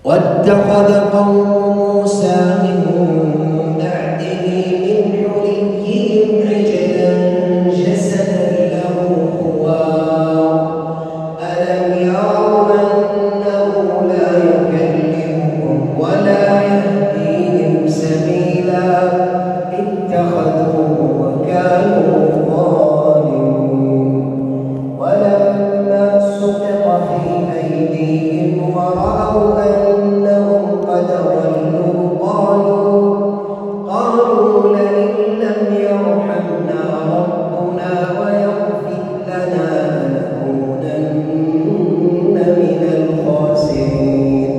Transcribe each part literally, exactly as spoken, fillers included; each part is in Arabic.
واتخذ قوم موسى من بعده من حليهم عجلا جسدا له خوار ألم يروا أنه لا يكلمهم ولا يهديهم سبيلا اتخذوه وكانوا ظالمين ولما سقط في أيديهم ورأوا أنهم قد ضلوا قالوا قالوا لئن لم يرحمنا ربنا ويغفر لنا لنكونن من الخاسرين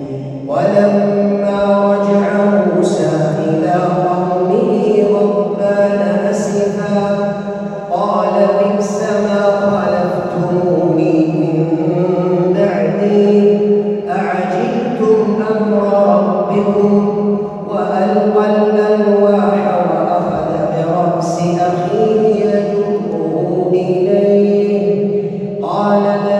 ولما رجع موسى إلى قومه غضبان أسفا قال بئس ما خلفتموني من بعدي أعجلتم أمر ربكم وألقى الألواح وأخذ برأس أخيه يجره إليه قال